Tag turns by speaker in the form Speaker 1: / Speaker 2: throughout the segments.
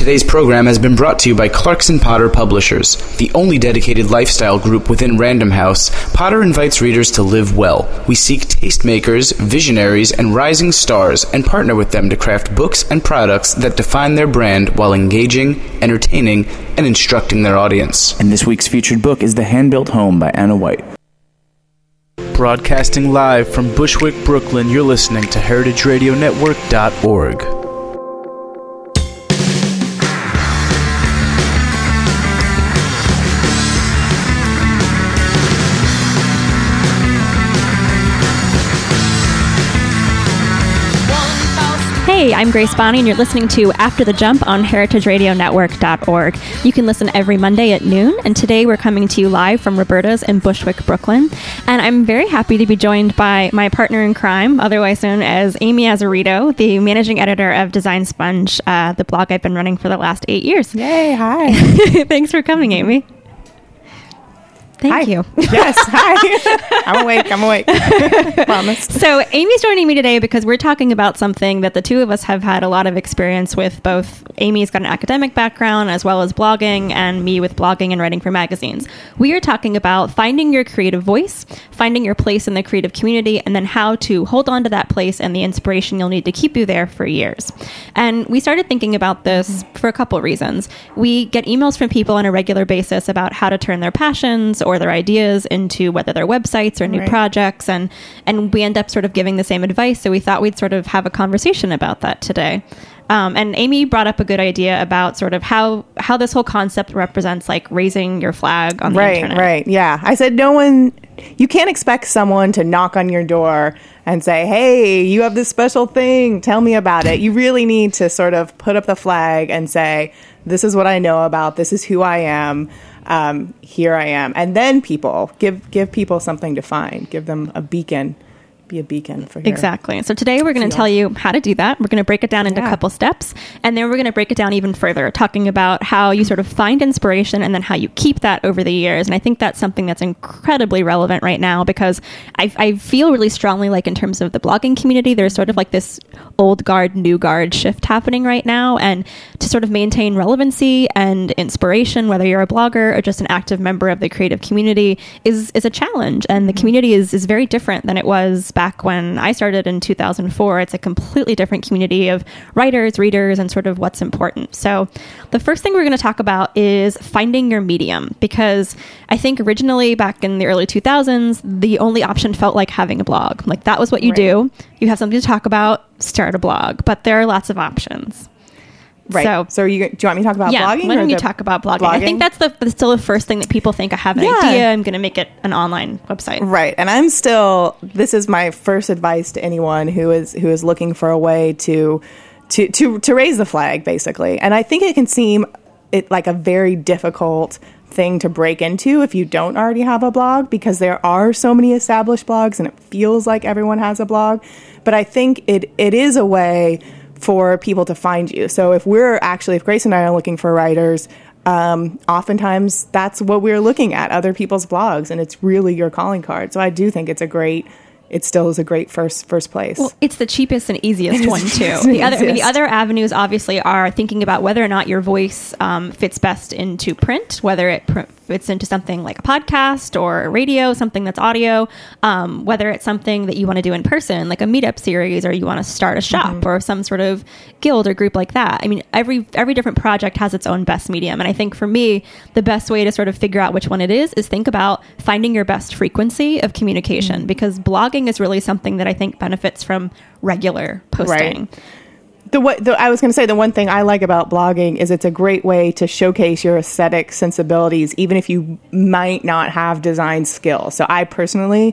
Speaker 1: Today's program has been brought to you by Clarkson Potter Publishers, the only dedicated lifestyle group within Random House. Potter invites readers to live well. We seek tastemakers, visionaries, and rising stars and partner with them to craft books and products that define their brand while engaging, entertaining, and instructing their audience.
Speaker 2: And this week's featured book is The Hand-Built Home by Anna White.
Speaker 1: Broadcasting live from Bushwick, Brooklyn, you're listening to heritageradionetwork.org.
Speaker 3: Hey, I'm Grace Bonney, and you're listening to After the Jump on heritageradionetwork.org. You can listen every Monday at noon, and today we're coming to you live from Roberta's in Bushwick, Brooklyn. And I'm very happy to be joined by my partner in crime, otherwise known as Amy Azzarito, the managing editor of Design Sponge, the blog I've been running for the last 8 years.
Speaker 4: Yay, hi.
Speaker 3: Thanks for coming, Amy. Thank you.
Speaker 4: Yes, hi. I'm awake. Promise.
Speaker 3: So Amy's joining me today because we're talking about something that the two of us have had a lot of experience with. Both Amy's got an academic background as well as blogging, and me with blogging and writing for magazines. We are talking about finding your creative voice, finding your place in the creative community, and then how to hold on to that place and the inspiration you'll need to keep you there for years. And we started thinking about this for a couple reasons. We get emails from people on a regular basis about how to turn their passions or their ideas into whether they're websites or new projects, and we end up sort of giving the same advice. So we thought we'd sort of have a conversation about that today. And Amy brought up a good idea about sort of how this whole concept represents like raising your flag on the internet.
Speaker 4: Right. Yeah. I said, you can't expect someone to knock on your door and say, hey, you have this special thing, tell me about it. You really need to sort of put up the flag and say, this is what I know about, this is who I am. Here I am. And then people, give people something to find. Give them a beacon. Be a beacon for your
Speaker 3: Exactly. So today we're going to tell you how to do that. We're going to break it down into a couple steps. And then we're going to break it down even further, talking about how you sort of find inspiration and then how you keep that over the years. And I think that's something that's incredibly relevant right now because I feel really strongly like in terms of the blogging community, there's sort of like this old guard, new guard shift happening right now. And to sort of maintain relevancy and inspiration, whether you're a blogger or just an active member of the creative community, is a challenge. And the community is very different than it was back when I started in 2004. It's a completely different community of writers, readers, and sort of what's important. So the first thing we're going to talk about is finding your medium, because I think originally back in the early 2000s, the only option felt like having a blog. Like that was what you do. You have something to talk about, start a blog, but there are lots of options.
Speaker 4: Right. So do you want me to talk about blogging?
Speaker 3: Why don't you talk about blogging? I think that's still the first thing that people think. I have an idea. I'm going to make it an online website.
Speaker 4: Right. And this is my first advice to anyone who is looking for a way to raise the flag, basically. And I think it can seem like a very difficult thing to break into if you don't already have a blog, because there are so many established blogs and it feels like everyone has a blog. But I think it is a way for people to find you. So if Grace and I are looking for writers, oftentimes that's what we're looking at, other people's blogs, and it's really your calling card. So I do think it still is a great first place.
Speaker 3: Well, it's the cheapest and easiest one too. The other avenues obviously are thinking about whether or not your voice fits best into print, whether it fits into something like a podcast or a radio, something that's audio, whether it's something that you want to do in person, like a meetup series, or you want to start a shop or some sort of guild or group like that. I mean, every different project has its own best medium. And I think for me, the best way to sort of figure out which one it is think about finding your best frequency of communication, because blogging is really something that I think benefits from regular posting.
Speaker 4: Right. I was going to say the one thing I like about blogging is it's a great way to showcase your aesthetic sensibilities, even if you might not have design skills. So I personally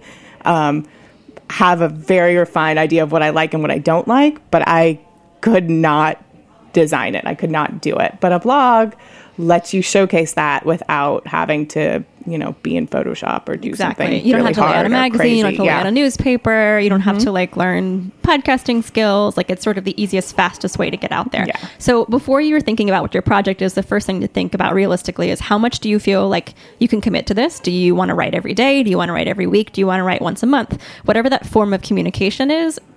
Speaker 4: have a very refined idea of what I like and what I don't like, but I could not design it. I could not do it. But a blog lets you showcase that without having to, be in Photoshop or do something.
Speaker 3: You don't have to lay out a magazine,
Speaker 4: crazy.
Speaker 3: you don't have to lay out a newspaper, you don't have to learn podcasting skills. Like, it's sort of the easiest, fastest way to get out there.
Speaker 4: Yeah.
Speaker 3: So before you're thinking about what your project is, the first thing to think about realistically is how much do you feel like you can commit to this? Do you want to write every day? Do you want to write every week? Do you want to write once a month? Whatever that form of communication is,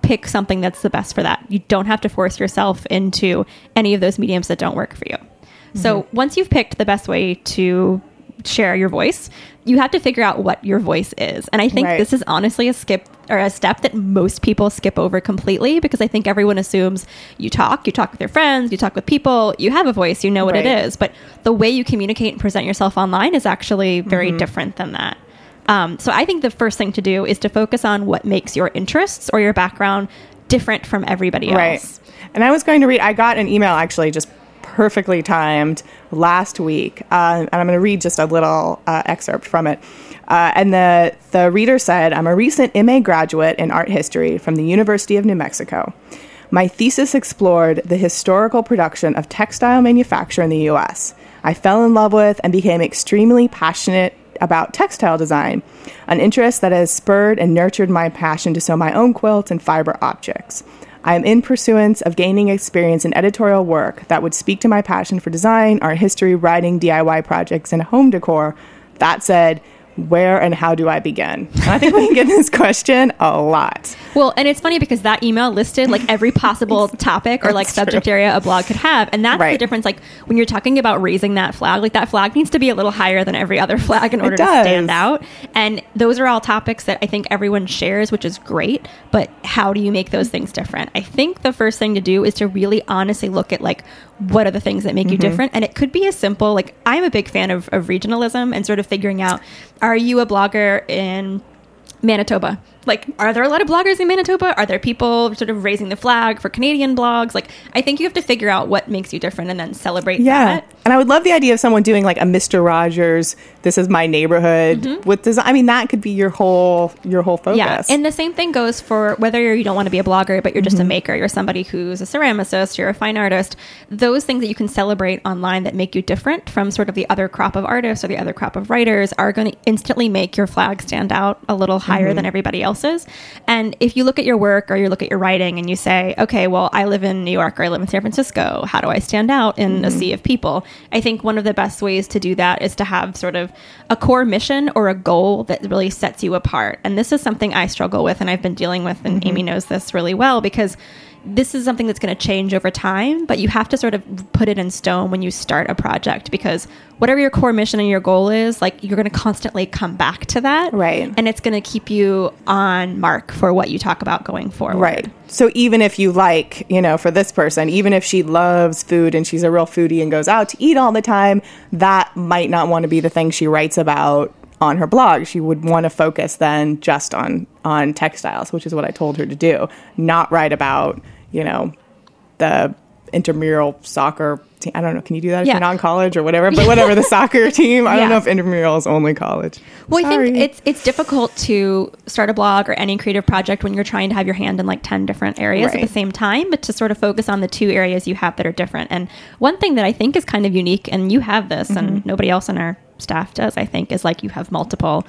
Speaker 3: pick something that's the best for that. You don't have to force yourself into any of those mediums that don't work for you. So once you've picked the best way to share your voice, you have to figure out what your voice is. And I think this is honestly a step that most people skip over completely, because I think everyone assumes you talk with your friends, you talk with people, you have a voice, you know what it is. But the way you communicate and present yourself online is actually very different than that. So I think the first thing to do is to focus on what makes your interests or your background different from everybody else. Right.
Speaker 4: And I was going to read, I got an email actually just perfectly timed last week. And I'm going to read just a little excerpt from it. And the reader said, I'm a recent MA graduate in art history from the University of New Mexico. My thesis explored the historical production of textile manufacture in the U.S. I fell in love with and became extremely passionate about textile design, an interest that has spurred and nurtured my passion to sew my own quilts and fiber objects. I am in pursuance of gaining experience in editorial work that would speak to my passion for design, art history, writing, DIY projects, and home decor. That said, where and how do I begin? And I think we get this question a lot.
Speaker 3: Well, and it's funny because that email listed like every possible topic or like subject area a blog could have. And that's the difference. Like when you're talking about raising that flag, like that flag needs to be a little higher than every other flag in order to stand out. And those are all topics that I think everyone shares, which is great. But how do you make those things different? I think the first thing to do is to really honestly look at like, what are the things that make you different? And it could be as simple, like I'm a big fan of regionalism and sort of figuring out, are you a blogger in Manitoba? Like, are there a lot of bloggers in Manitoba? Are there people sort of raising the flag for Canadian blogs? Like, I think you have to figure out what makes you different and then celebrate that.
Speaker 4: And I would love the idea of someone doing like a Mr. Rogers, this is my neighborhood with design. I mean, that could be your whole focus.
Speaker 3: Yeah. And the same thing goes for whether you don't want to be a blogger, but you're just a maker. You're somebody who's a ceramicist, you're a fine artist. Those things that you can celebrate online that make you different from sort of the other crop of artists or the other crop of writers are going to instantly make your flag stand out a little higher than everybody else's. And if you look at your work or you look at your writing and you say, okay, well, I live in New York or I live in San Francisco, how do I stand out in a sea of people? I think one of the best ways to do that is to have sort of a core mission or a goal that really sets you apart. And this is something I struggle with and I've been dealing with, and Amy knows this really well, because this is something that's going to change over time, but you have to sort of put it in stone when you start a project, because whatever your core mission and your goal is, like you're going to constantly come back to that.
Speaker 4: Right.
Speaker 3: And it's going to keep you on mark for what you talk about going forward.
Speaker 4: Right. So even if you like, you know, for this person, even if she loves food and she's a real foodie and goes out to eat all the time, that might not want to be the thing she writes about on her blog. She would want to focus then just on textiles, which is what I told her to do. Not write about, you know, the intramural soccer team. I don't know. Can you do that if you're not in college or whatever? But whatever, the soccer team. I don't know if intramural is only college.
Speaker 3: Well, I think it's difficult to start a blog or any creative project when you're trying to have your hand in like 10 different areas at the same time, but to sort of focus on the two areas you have that are different. And one thing that I think is kind of unique, and you have this and nobody else on our staff does, I think, is like you have multiple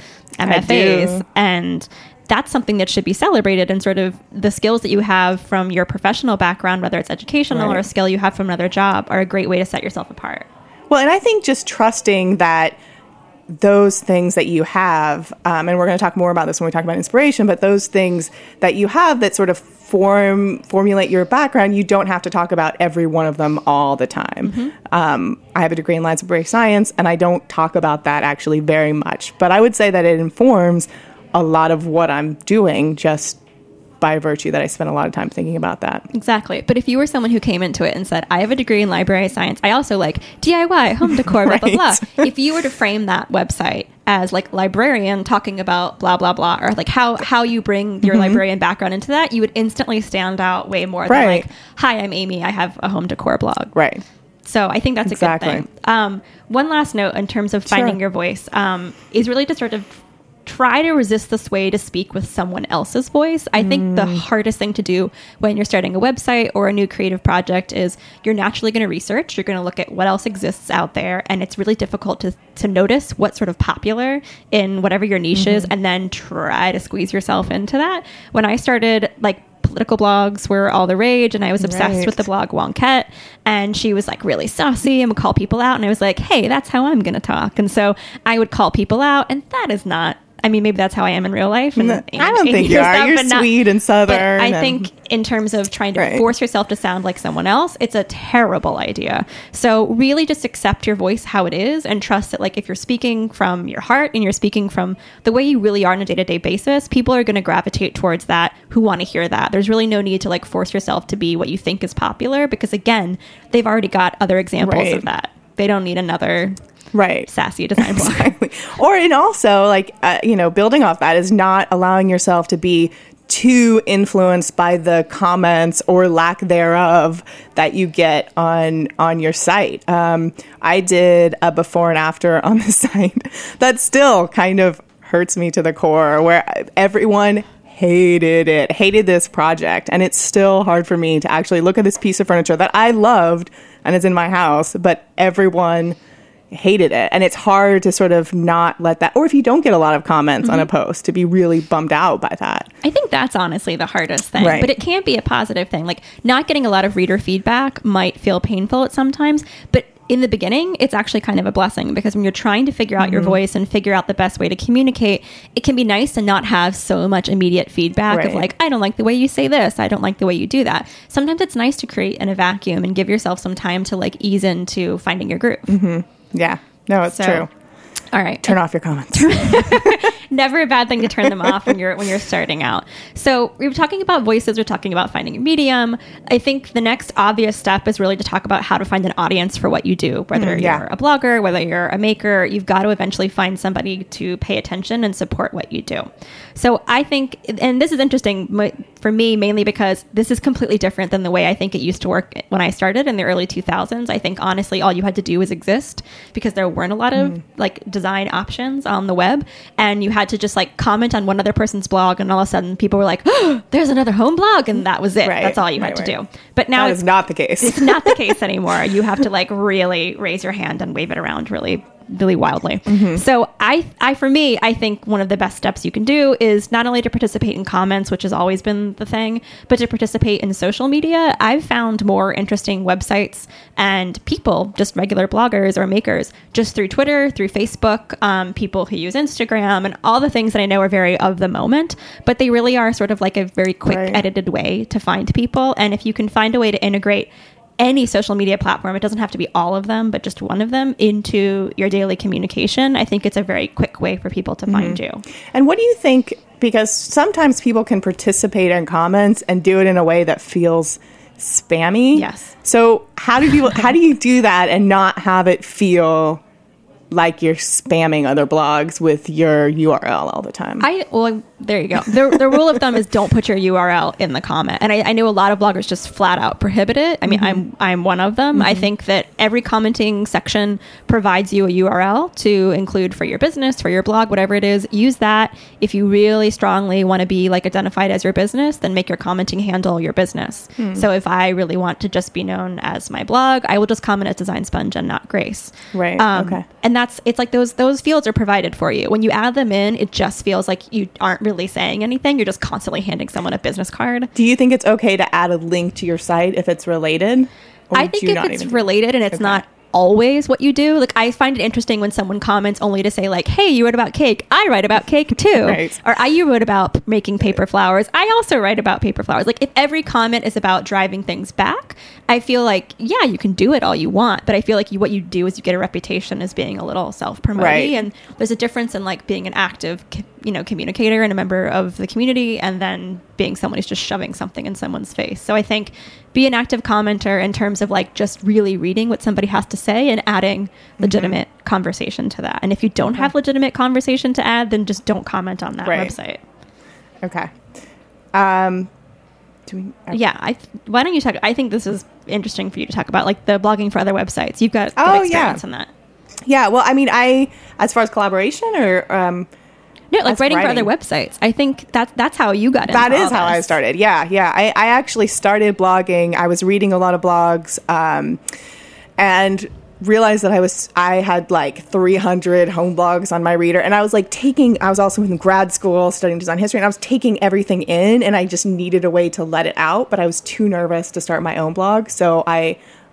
Speaker 3: MFAs, and that's something that should be celebrated, and sort of the skills that you have from your professional background, whether it's educational or a skill you have from another job, are a great way to set yourself apart.
Speaker 4: Well, and I think just trusting that those things that you have, and we're going to talk more about this when we talk about inspiration, but those things that you have that sort of formulate your background, you don't have to talk about every one of them all the time. I have a degree in library science, and I don't talk about that actually very much. But I would say that it informs a lot of what I'm doing just by virtue that I spent a lot of time thinking about that.
Speaker 3: Exactly. But if you were someone who came into it and said, I have a degree in library science, I also like DIY, home decor, blah, blah, blah. If you were to frame that website as like librarian talking about blah, blah, blah, or like how you bring your librarian background into that, you would instantly stand out way more than like, hi, I'm Amy, I have a home decor blog.
Speaker 4: Right.
Speaker 3: So I think that's a good thing. One last note in terms of finding your voice is really to sort of try to resist the sway to speak with someone else's voice. I think the hardest thing to do when you're starting a website or a new creative project is you're naturally going to research. You're going to look at what else exists out there. And it's really difficult to notice what's sort of popular in whatever your niche is, and then try to squeeze yourself into that. When I started, like, political blogs were all the rage, and I was obsessed with the blog Wonkette, and she was like really saucy and would call people out, and I was like, hey, that's how I'm going to talk. And so I would call people out, and that is not I mean, maybe that's how I am in real life. And
Speaker 4: I don't think you are. You're sweet and Southern.
Speaker 3: But I think in terms of trying to force yourself to sound like someone else, it's a terrible idea. So really just accept your voice how it is and trust that, like, if you're speaking from your heart and you're speaking from the way you really are on a day-to-day basis, people are going to gravitate towards that who want to hear that. There's really no need to like force yourself to be what you think is popular, because again, they've already got other examples of that. They don't need another sassy design blog.
Speaker 4: Exactly. Or, and also, like, building off that is not allowing yourself to be too influenced by the comments or lack thereof that you get on your site. I did a before and after on the site that still kind of hurts me to the core, where everyone hated this project, and it's still hard for me to actually look at this piece of furniture that I loved and is in my house, but everyone hated it. And it's hard to sort of not let that, or if you don't get a lot of comments on a post, to be really bummed out by that.
Speaker 3: I think that's honestly the hardest thing, but it can't be a positive thing. Like, not getting a lot of reader feedback might feel painful at sometimes, but in the beginning, it's actually kind of a blessing, because when you're trying to figure out your voice and figure out the best way to communicate, it can be nice to not have so much immediate feedback of like, I don't like the way you say this, I don't like the way you do that. Sometimes it's nice to create in a vacuum and give yourself some time to like ease into finding your groove.
Speaker 4: Yeah, no, it's true.
Speaker 3: All right.
Speaker 4: Turn off your comments.
Speaker 3: Never a bad thing to turn them off when you're starting out. So we were talking about voices. We're talking about finding a medium. I think the next obvious step is really to talk about how to find an audience for what you do. Whether you're a blogger, whether you're a maker, you've got to eventually find somebody to pay attention and support what you do. So I think, and this is interesting for me mainly because this is completely different than the way I think it used to work when I started in the early 2000s. I think honestly, all you had to do was exist, because there weren't a lot of like design options on the web, and you had to just like comment on one other person's blog, and all of a sudden people were like, oh, there's another home blog, and that was it. That's all you had to do. But now
Speaker 4: that is not the case.
Speaker 3: It's not the case anymore. You have to like really raise your hand and wave it around really wildly. So for me, I think one of the best steps you can do is not only to participate in comments, which has always been the thing, but to participate in social media. I've found more interesting websites and people, just regular bloggers or makers, just through Twitter, through Facebook, people who use Instagram, and all the things that I know are very of the moment, but they really are sort of like a very quick edited way to find people. And if you can find a way to integrate any social media platform, it doesn't have to be all of them, but just one of them, into your daily communication, I think it's a very quick way for people to find you.
Speaker 4: And what do you think, because sometimes people can participate in comments and do it in a way that feels spammy.
Speaker 3: Yes.
Speaker 4: So how do you do that and not have it feel like you're spamming other blogs with your URL all the time?
Speaker 3: Well, there you go. The rule of thumb is don't put your URL in the comment. And I know a lot of bloggers just flat out prohibit it. I mean, I'm one of them. I think that every commenting section provides you a URL to include for your business, for your blog, whatever it is. Use that. If you really strongly want to be like identified as your business, then make your commenting handle your business. So if I really want to just be known as my blog, I will just comment as Design Sponge and not Grace.
Speaker 4: Right. Okay.
Speaker 3: And it's like those fields are provided for you. When you add them in, it just feels like you aren't really saying anything. You're just constantly handing someone a business card.
Speaker 4: Do you think it's okay to add a link to your site if it's related?
Speaker 3: I think if it's related and it's not always what you do, like I find it interesting when someone comments only to say like, hey, you wrote about cake, I write about cake too. Or you wrote about making paper flowers, I also write about paper flowers. Like if every comment is about driving things back, I feel like, yeah, you can do it all you want, but I feel like what you do is you get a reputation as being a little self-promoting, and there's a difference in like being an active communicator and a member of the community, and then being someone who's just shoving something in someone's face. So I think be an active commenter in terms of like just really reading what somebody has to say and adding legitimate conversation to that. And if you don't have legitimate conversation to add, then just don't comment on that website.
Speaker 4: Okay.
Speaker 3: Why don't you talk? I think this is interesting for you to talk about, like the blogging for other websites. You've got good experience in that.
Speaker 4: Yeah. Well, I mean, as far as collaboration or
Speaker 3: no, like writing for other websites. I think that's how you got into
Speaker 4: that. Is
Speaker 3: all
Speaker 4: how
Speaker 3: this.
Speaker 4: I started. Yeah. I actually started blogging. I was reading a lot of blogs, and realized that I had like 300 home blogs on my reader, and I was like I was also in grad school studying design history, and I was taking everything in, and I just needed a way to let it out, but I was too nervous to start my own blog, so I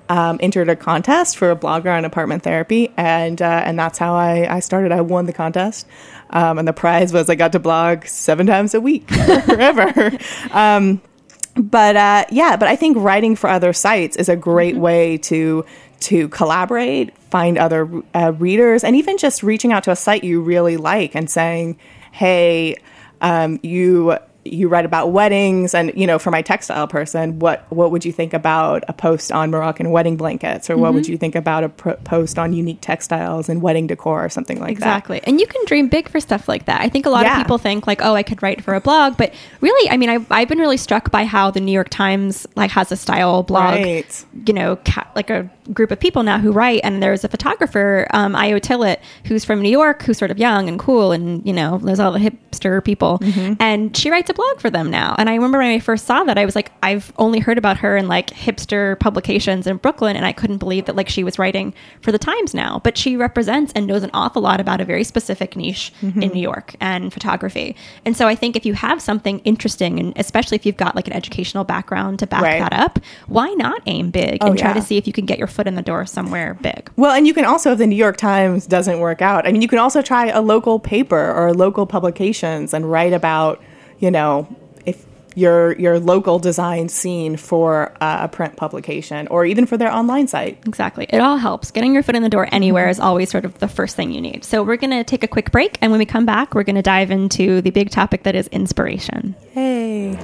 Speaker 4: entered a contest for a blogger on apartment therapy, and that's how I started. I won the contest, and the prize was I got to blog 7 times a week forever. But I think writing for other sites is a great way to collaborate, find other readers, and even just reaching out to a site you really like and saying, hey, you write about weddings, and, for my textile person, what would you think about a post on Moroccan wedding blankets, or what would you think about a post on unique textiles and wedding decor or something like that?
Speaker 3: Exactly. And you can dream big for stuff like that. I think a lot of people think like, oh, I could write for a blog, but really, I mean, I've been really struck by how the New York Times has a style blog,
Speaker 4: right.
Speaker 3: Like a group of people now who write, and there's a photographer, Io Tillett, who's from New York, who's sort of young and cool, and there's all the hipster people, and she writes a blog for them now. And I remember when I first saw that, I was like, I've only heard about her in like hipster publications in Brooklyn, and I couldn't believe that like she was writing for the Times now. But she represents and knows an awful lot about a very specific niche in New York and photography. And so I think if you have something interesting, and especially if you've got like an educational background to back that up, why not aim big and try to see if you can get your foot in the door somewhere big?
Speaker 4: Well, and you can also, if the New York Times doesn't work out, I mean, you can also try a local paper or local publications and write about, if your local design scene for a print publication or even for their online site.
Speaker 3: Exactly. It all helps. Getting your foot in the door anywhere is always sort of the first thing you need. So we're going to take a quick break, and when we come back, we're going to dive into the big topic that is inspiration.
Speaker 4: Hey.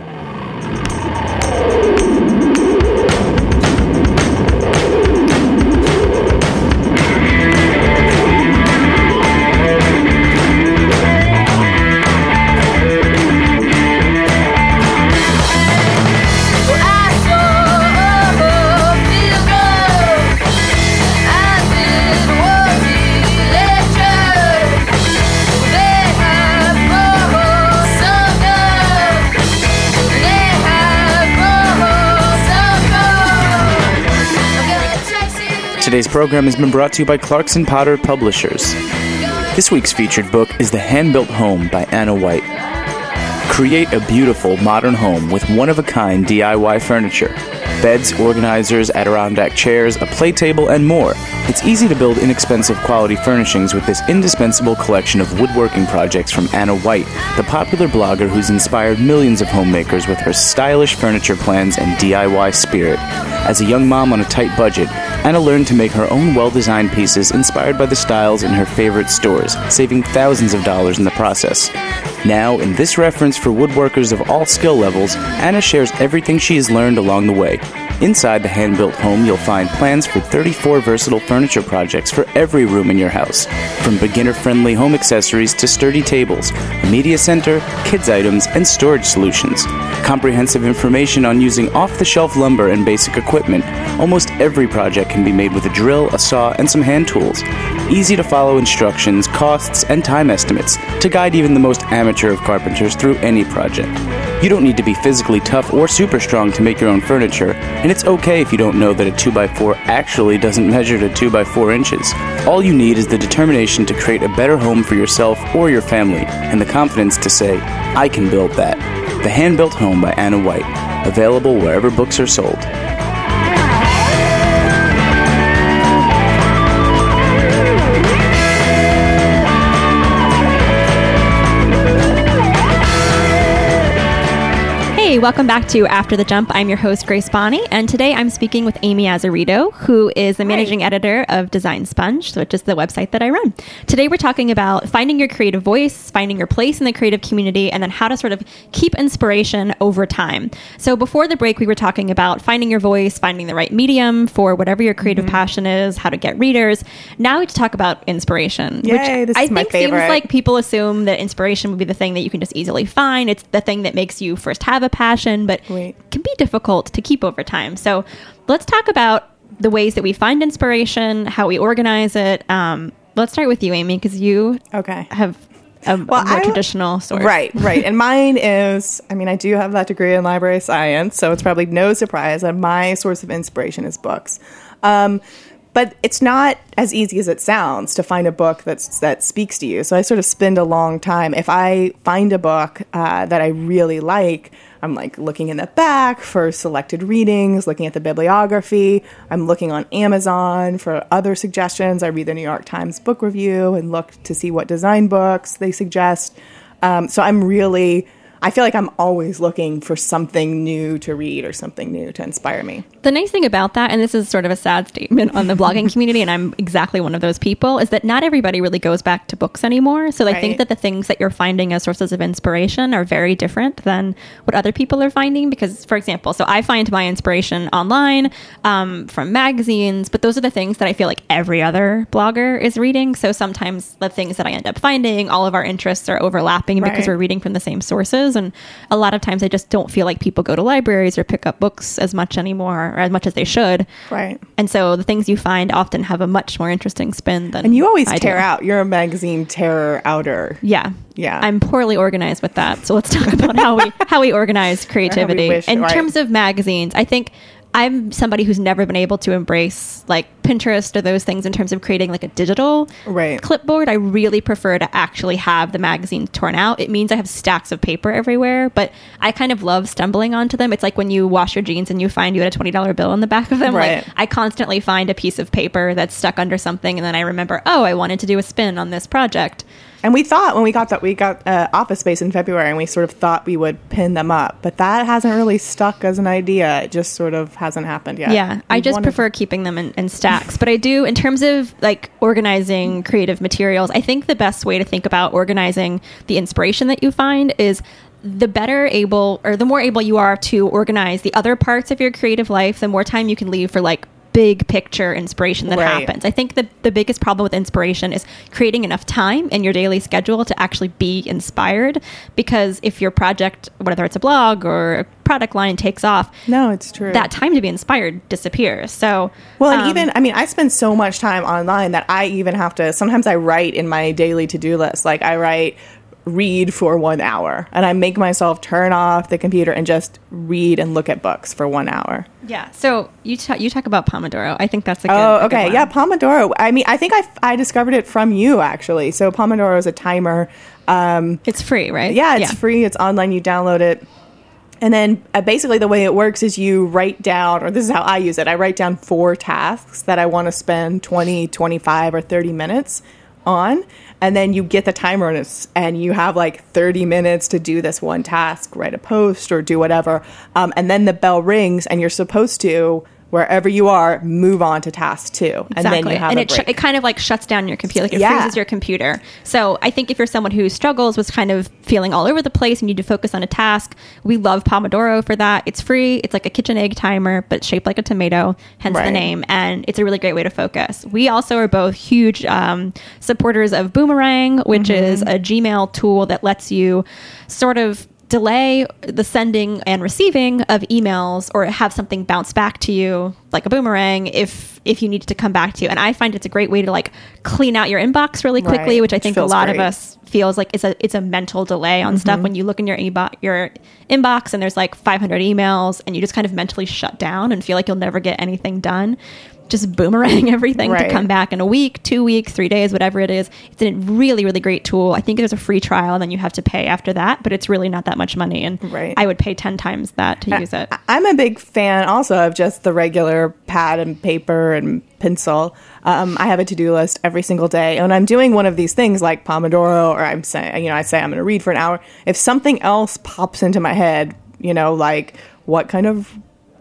Speaker 2: Today's program has been brought to you by Clarkson Potter Publishers. This week's featured book is The Hand-Built Home by Anna White. Create a beautiful modern home with one-of-a-kind DIY furniture. Beds, organizers, Adirondack chairs, a play table, and more. It's easy to build inexpensive quality furnishings with this indispensable collection of woodworking projects from Anna White, the popular blogger who's inspired millions of homemakers with her stylish furniture plans and DIY spirit. As a young mom on a tight budget, Anna learned to make her own well-designed pieces inspired by the styles in her favorite stores, saving thousands of dollars in the process. Now, in this reference for woodworkers of all skill levels, Anna shares everything she has learned along the way. Inside the hand-built home, you'll find plans for 34 versatile furniture projects for every room in your house. From beginner-friendly home accessories to sturdy tables, a media center, kids items, and storage solutions. Comprehensive information on using off-the-shelf lumber and basic equipment. Almost every project can be made with a drill, a saw, and some hand tools. Easy-to-follow instructions, costs, and time estimates to guide even the most amateur of carpenters through any project. You don't need to be physically tough or super strong to make your own furniture, and it's okay if you don't know that a 2x4 actually doesn't measure to 2x4 inches. All you need is the determination to create a better home for yourself or your family, and the confidence to say, I can build that. The Hand-Built Home by Anna White. Available wherever books are sold.
Speaker 3: Hey, welcome back to After the Jump. I'm your host, Grace Bonney, and today I'm speaking with Amy Azzarito, who is the managing editor of Design Sponge, which is the website that I run. Today we're talking about finding your creative voice, finding your place in the creative community, and then how to sort of keep inspiration over time. So before the break, we were talking about finding your voice, finding the right medium for whatever your creative passion is, how to get readers. Now we talk about inspiration,
Speaker 4: Yay,
Speaker 3: which
Speaker 4: I think
Speaker 3: seems like people assume that inspiration would be the thing that you can just easily find. It's the thing that makes you first have a passion, but can be difficult to keep over time. So let's talk about the ways that we find inspiration, how we organize it. Let's start with you, Amy, because you have a more traditional source.
Speaker 4: Right. And mine is, I do have that degree in library science, so it's probably no surprise that my source of inspiration is books. But it's not as easy as it sounds to find a book that speaks to you. So I sort of spend a long time. If I find a book that I really like, I'm like looking in the back for selected readings, looking at the bibliography. I'm looking on Amazon for other suggestions. I read the New York Times book review and look to see what design books they suggest. So I feel like I'm always looking for something new to read or something new to inspire me.
Speaker 3: The nice thing about that, and this is sort of a sad statement on the blogging community, and I'm exactly one of those people, is that not everybody really goes back to books anymore. So I think that the things that you're finding as sources of inspiration are very different than what other people are finding. Because, for example, so I find my inspiration online from magazines, but those are the things that I feel like every other blogger is reading. So sometimes the things that I end up finding, all of our interests are overlapping because we're reading from the same sources. And a lot of times I just don't feel like people go to libraries or pick up books as much anymore, or as much as they should.
Speaker 4: Right.
Speaker 3: And so the things you find often have a much more interesting spin than
Speaker 4: And you always
Speaker 3: I
Speaker 4: tear
Speaker 3: do.
Speaker 4: out. You're a magazine tear-outer.
Speaker 3: Yeah.
Speaker 4: Yeah.
Speaker 3: I'm poorly organized with that. So let's talk about how we organize creativity. In terms of magazines, I think I'm somebody who's never been able to embrace like Pinterest or those things in terms of creating like a digital clipboard. I really prefer to actually have the magazine torn out. It means I have stacks of paper everywhere, but I kind of love stumbling onto them. It's like when you wash your jeans and you find you had a $20 bill in the back of them. Like I constantly find a piece of paper that's stuck under something, and then I remember, oh, I wanted to do a spin on this project.
Speaker 4: And we thought when we got Office Space in February, and we sort of thought we would pin them up, but that hasn't really stuck as an idea. It just sort of hasn't happened yet.
Speaker 3: Yeah, I just prefer keeping them in stacks. But I do, in terms of like organizing creative materials, I think the best way to think about organizing the inspiration that you find is the more able you are to organize the other parts of your creative life, the more time you can leave for like big picture inspiration that happens. I think the biggest problem with inspiration is creating enough time in your daily schedule to actually be inspired. Because if your project, whether it's a blog or a product line, takes off,
Speaker 4: no, it's true, that
Speaker 3: time to be inspired disappears. So
Speaker 4: I spend so much time online that I even have to, sometimes I write in my daily to-do list, like I write read for 1 hour, and I make myself turn off the computer and just read and look at books for 1 hour.
Speaker 3: Yeah. So you talk about Pomodoro. I think that's a good
Speaker 4: okay.
Speaker 3: A good
Speaker 4: yeah, Pomodoro. I mean, I think I discovered it from you, actually. So Pomodoro is a timer.
Speaker 3: It's free, right?
Speaker 4: Yeah, it's free. It's online. You download it. And then basically the way it works is you write down, or this is how I use it, I write down 4 tasks that I want to spend 20, 25, or 30 minutes on, and then you get the timer and you have like 30 minutes to do this one task, write a post or do whatever, and then the bell rings and you're supposed to, wherever you are, move on to task 2.
Speaker 3: Exactly.
Speaker 4: And then you have a break.
Speaker 3: It kind of like shuts down your computer, like it freezes your computer. So I think if you're someone who struggles with kind of feeling all over the place and you need to focus on a task, we love Pomodoro for that. It's free. It's like a KitchenAid timer, but shaped like a tomato, hence the name. And it's a really great way to focus. We also are both huge supporters of Boomerang, which is a Gmail tool that lets you sort of delay the sending and receiving of emails or have something bounce back to you like a boomerang if you need it to come back to you. And I find it's a great way to like clean out your inbox really quickly, which I think a lot of us feels like it's a mental delay on stuff when you look in your inbox and there's like 500 emails and you just kind of mentally shut down and feel like you'll never get anything done. Just boomerang everything to come back in a week, 2 weeks, 3 days, whatever it is. It's a really, really great tool. I think there's a free trial and then you have to pay after that, but it's really not that much money. And I would pay 10 times that to use it. I'm
Speaker 4: a big fan also of just the regular pad and paper and pencil. I have a to-do list every single day. And when I'm doing one of these things like Pomodoro, or I say I'm going to read for an hour, if something else pops into my head, like what kind of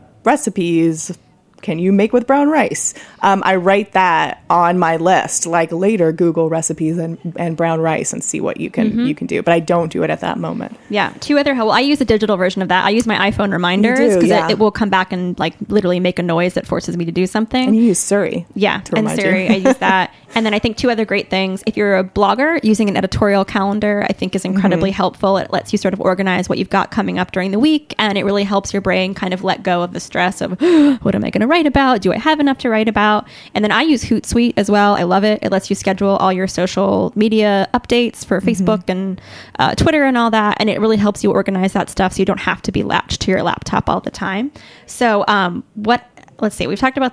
Speaker 4: recipes can you make with brown rice? I write that on my list, like later Google recipes and brown rice and see what you can do. But I don't do it at that moment.
Speaker 3: Yeah. I use a digital version of that. I use my iPhone reminders because it will come back and like literally make a noise that forces me to do something.
Speaker 4: And you use Siri.
Speaker 3: Yeah. And Siri, I use that. And then I think 2 other great things. If you're a blogger, using an editorial calendar, I think is incredibly helpful. It lets you sort of organize what you've got coming up during the week. And it really helps your brain kind of let go of the stress of what am I going to write about? Do I have enough to write about? And then I use Hootsuite as well. I love it. It lets you schedule all your social media updates for Facebook and Twitter and all that. And it really helps you organize that stuff so you don't have to be latched to your laptop all the time. So let's see. We've talked about that.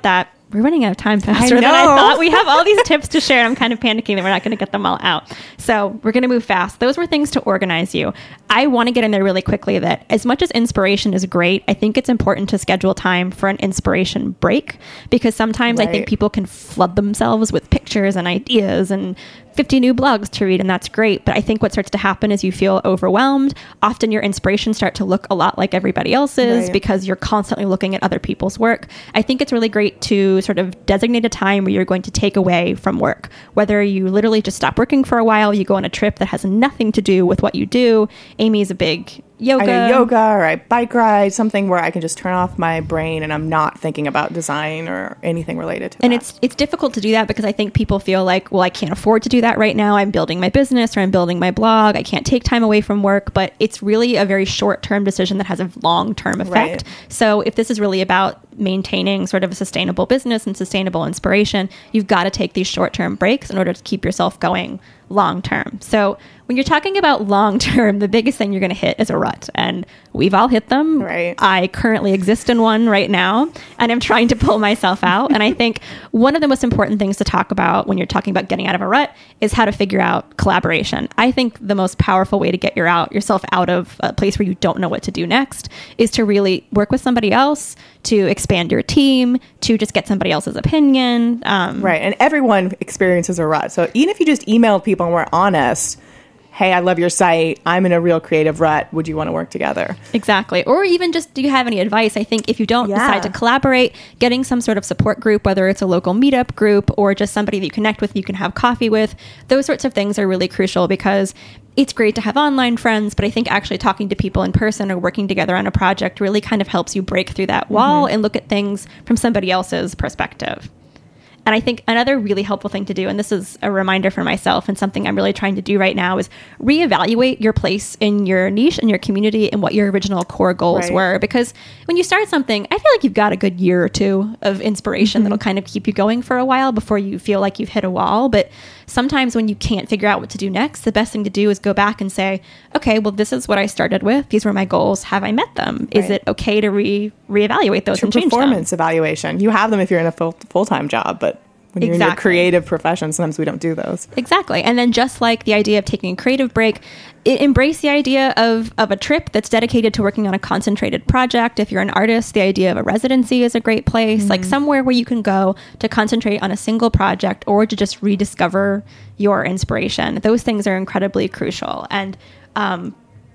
Speaker 3: we're running out of time faster than I thought. We have all these tips to share, and I'm kind of panicking that we're not going to get them all out. So we're going to move fast. Those were things to organize you. I want to get in there really quickly that as much as inspiration is great, I think it's important to schedule time for an inspiration break, because sometimes I think people can flood themselves with pictures and ideas and 50 new blogs to read, and that's great. But I think what starts to happen is you feel overwhelmed. Often your inspirations start to look a lot like everybody else's because you're constantly looking at other people's work. I think it's really great to sort of designate a time where you're going to take away from work, whether you literally just stop working for a while, you go on a trip that has nothing to do with what you do. Amy's a big yoga.
Speaker 4: I do yoga, or I bike ride, something where I can just turn off my brain and I'm not thinking about design or anything related to
Speaker 3: and
Speaker 4: that.
Speaker 3: It's difficult to do that because I think people feel like, well, I can't afford to do that right now. I'm building my business or I'm building my blog. I can't take time away from work, but it's really a very short-term decision that has a long-term effect. So if this is really about maintaining sort of a sustainable business and sustainable inspiration, you've got to take these short-term breaks in order to keep yourself going long-term. So when you're talking about long-term, the biggest thing you're going to hit is a rut, and we've all hit them. I currently exist in one right now, and I'm trying to pull myself out. And I think one of the most important things to talk about when you're talking about getting out of a rut is how to figure out collaboration. I think the most powerful way to get yourself out of a place where you don't know what to do next is to really work with somebody else, to expand your team, to just get somebody else's opinion.
Speaker 4: And everyone experiences a rut. So even if you just emailed people and were honest, hey, I love your site, I'm in a real creative rut, would you want to work together?
Speaker 3: Exactly. Or even just, do you have any advice? I think if you don't decide to collaborate, getting some sort of support group, whether it's a local meetup group or just somebody that you connect with, you can have coffee with, those sorts of things are really crucial, because it's great to have online friends, but I think actually talking to people in person or working together on a project really kind of helps you break through that wall and look at things from somebody else's perspective. And I think another really helpful thing to do, and this is a reminder for myself and something I'm really trying to do right now, is reevaluate your place in your niche and your community and what your original core goals were. Because when you start something, I feel like you've got a good year or two of inspiration that'll kind of keep you going for a while before you feel like you've hit a wall. But sometimes when you can't figure out what to do next, the best thing to do is go back and say, okay, well, this is what I started with. These were my goals. Have I met them? Is it okay to reevaluate those and change them?
Speaker 4: Performance evaluation. You have them if you're in a full-time job, but when you're in your creative profession, sometimes we don't do those.
Speaker 3: Exactly. And then just like the idea of taking a creative break, embrace the idea of a trip that's dedicated to working on a concentrated project. If you're an artist, the idea of a residency is a great place, like somewhere where you can go to concentrate on a single project or to just rediscover your inspiration. Those things are incredibly crucial. And
Speaker 4: I'm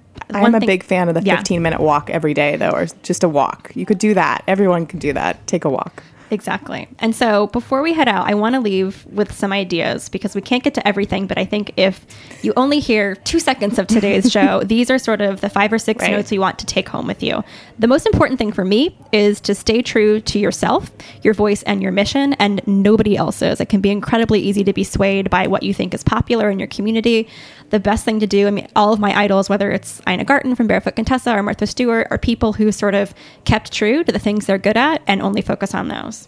Speaker 4: a big fan of the 15-minute walk every day, though, or just a walk. You could do that. Everyone can do that. Take a walk.
Speaker 3: Exactly. And so before we head out, I want to leave with some ideas, because we can't get to everything. But I think if you only hear 2 seconds of today's show, these are sort of the 5 or 6 notes you want to take home with you. The most important thing for me is to stay true to yourself, your voice, and your mission, and nobody else's. It can be incredibly easy to be swayed by what you think is popular in your community. The best thing to do, I mean, all of my idols, whether it's Ina Garten from Barefoot Contessa or Martha Stewart, are people who sort of kept true to the things they're good at and only focus on those.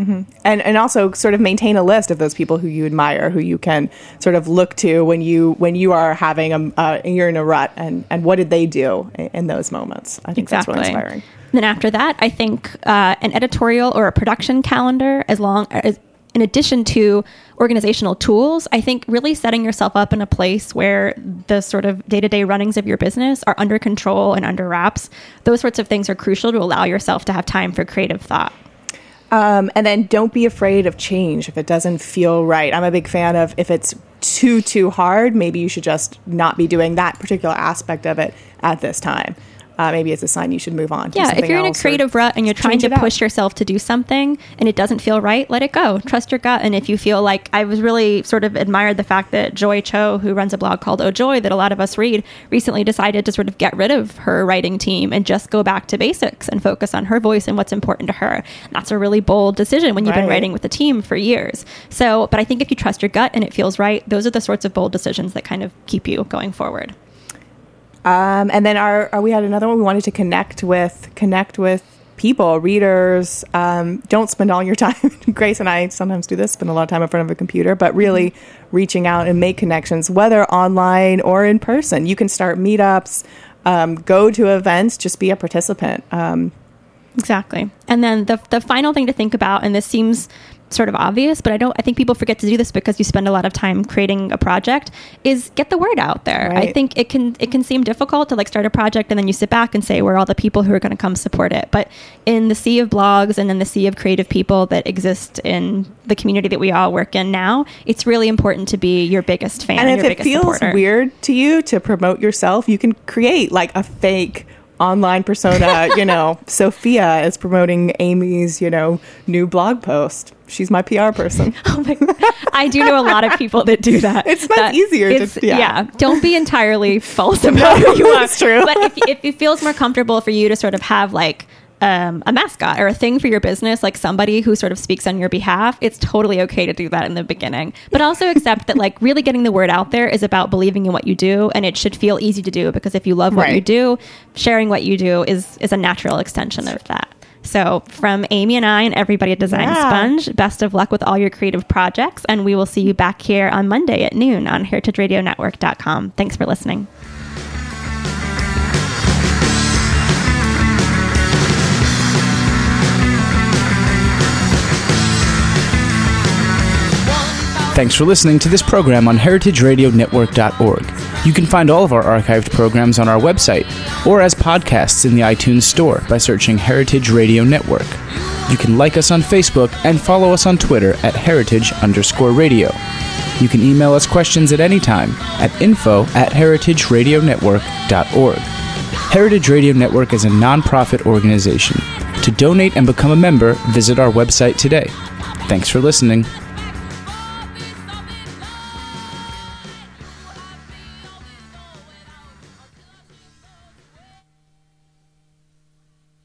Speaker 4: And also sort of maintain a list of those people who you admire, who you can sort of look to when you are having you're in a rut, and what did they do in those moments? I think that's really inspiring.
Speaker 3: Then after that, I think an editorial or a production calendar, as long as in addition to organizational tools, I think really setting yourself up in a place where the sort of day-to-day runnings of your business are under control and under wraps, those sorts of things are crucial to allow yourself to have time for creative thought.
Speaker 4: And then don't be afraid of change if it doesn't feel right. I'm a big fan of, if it's too hard, maybe you should just not be doing that particular aspect of it at this time. Maybe it's a sign you should move on.
Speaker 3: Yeah, if you're in a creative rut and you're trying to push yourself to do something and it doesn't feel right, let it go. Trust your gut. And if you feel like, I was really sort of admired the fact that Joy Cho, who runs a blog called Oh Joy, that a lot of us read, recently decided to sort of get rid of her writing team and just go back to basics and focus on her voice and what's important to her. And that's a really bold decision when you've been writing with a team for years. So, but I think if you trust your gut and it feels right, those are the sorts of bold decisions that kind of keep you going forward.
Speaker 4: And then we had another one. We wanted to connect with people, readers. Don't spend all your time. Grace and I sometimes do this, spend a lot of time in front of a computer, but really reaching out and make connections, whether online or in person. You can start meetups, go to events, just be a participant.
Speaker 3: Exactly. And then the final thing to think about, and this seems sort of obvious, but I think people forget to do this because you spend a lot of time creating a project, is get the word out there.
Speaker 4: Right.
Speaker 3: I think it can seem difficult to like start a project and then you sit back and say, where are all the people who are going to come support it? But in the sea of blogs and in the sea of creative people that exist in the community that we all work in now, it's really important to be your biggest fan.
Speaker 4: And if
Speaker 3: your
Speaker 4: it
Speaker 3: biggest
Speaker 4: feels
Speaker 3: supporter.
Speaker 4: weird to you to promote yourself, you can create like a fake online persona. Sophia is promoting Amy's, new blog post. She's my PR person.
Speaker 3: Oh my God. I do know a lot of people that do that.
Speaker 4: It's much easier
Speaker 3: yeah. Don't be entirely false about who you are.
Speaker 4: That's true.
Speaker 3: But if it feels more comfortable for you to sort of have like a mascot or a thing for your business, like somebody who sort of speaks on your behalf, it's totally okay to do that in the beginning. But also accept that like really getting the word out there is about believing in what you do, and it should feel easy to do because if you love what you do, sharing what you do is a natural extension of that. So from Amy and I and everybody at Design Sponge, best of luck with all your creative projects, and we will see you back here on Monday at noon on heritageradionetwork.com. Thanks for listening.
Speaker 1: Thanks for listening to this program on heritageradionetwork.org. You can find all of our archived programs on our website or as podcasts in the iTunes Store by searching Heritage Radio Network. You can like us on Facebook and follow us on Twitter at @heritage_radio. You can email us questions at any time at info@heritageradionetwork.org. Heritage Radio Network is a nonprofit organization. To donate and become a member, visit our website today. Thanks for listening.